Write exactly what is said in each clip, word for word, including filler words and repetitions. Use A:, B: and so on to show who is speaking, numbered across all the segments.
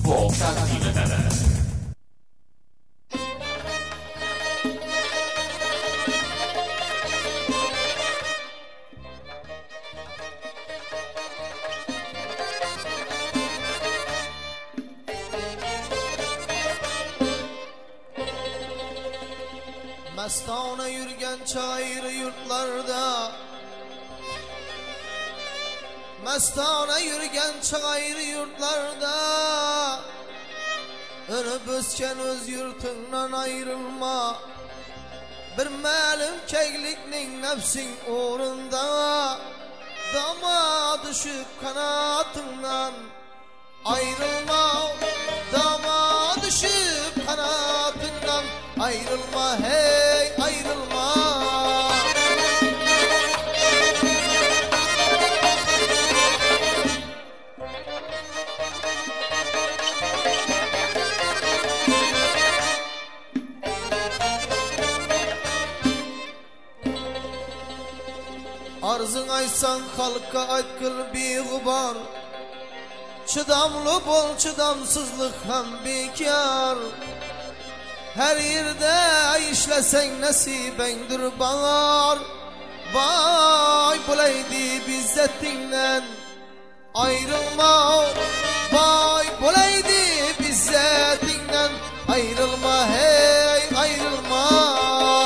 A: Vox takdim eder.
B: Mastana yürgen çayır yurtlarda, Mastana yürgen çayır yurtlarda, Önüp ösken öz yurtundan ayrılma. Bir melim keglikning nefsin uğrunda, Dama düşüp kanatından ayrılma. Dama düşüp kanatından ayrılma, hey ayrılma. Arzın aysan halka aytkıl bir gubar, Çıdamlı bol çıdamsızlık hem bekar. Her yerde işlesen nasibendir bağır. Vay bulaydı bizzetinle ayrılma. Vay bulaydı bizzetinle ayrılma, hey ayrılma.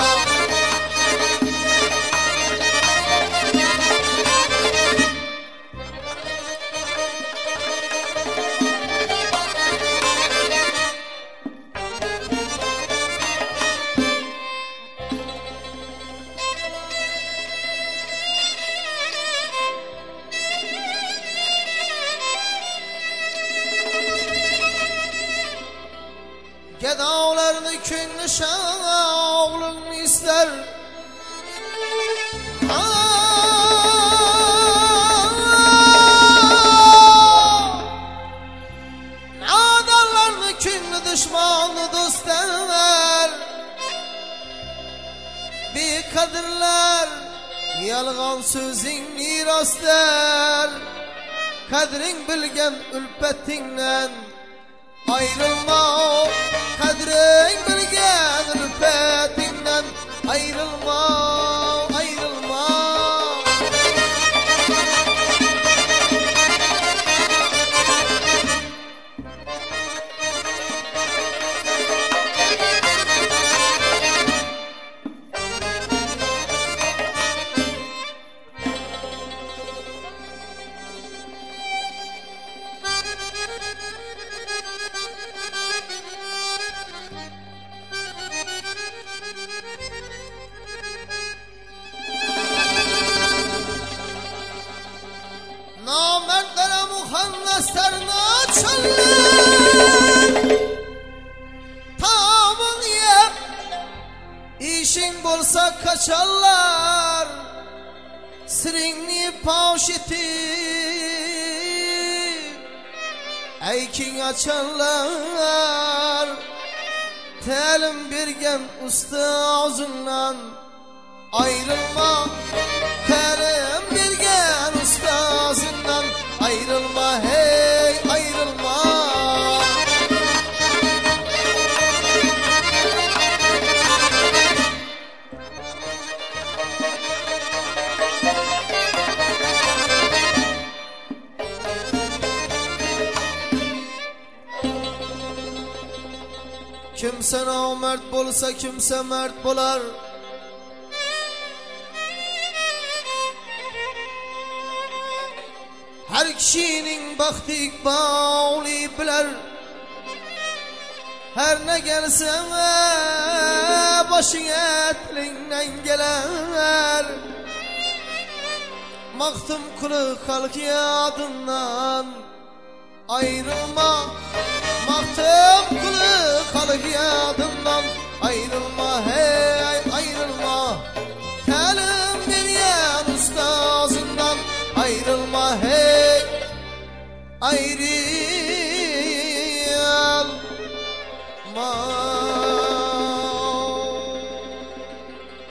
B: Gedavlarını künlü şağlığını ister. Nadarlarını künlü düşmanı dost eder. Bir kadirler yalgan sözün miras der. Kadrin bilgen ülpetinle ayrılma. Kadrin bilgen ülfetinden ayrılma, ayrılma. Namertlere muhanneslerini açarlar. Tamın yep işin bolsa kaçarlar. Sirini pavş etip eykin açarlar. Telim birgen usta ağzından ayrılma. Telim birgen usta ağzından ayrılma, hey ayrılma. Kimse namert bolsa kimse mert bolar. Her kişinin baktı ikbali biler. Her ne gelse başına tilinden gelir. Maktım kulu halk yadından ayrılma. Maktım kulu halk yadından ayrılma, hey ayrılma. Telim bir yer ustazından ayrılma, hey ayrılma.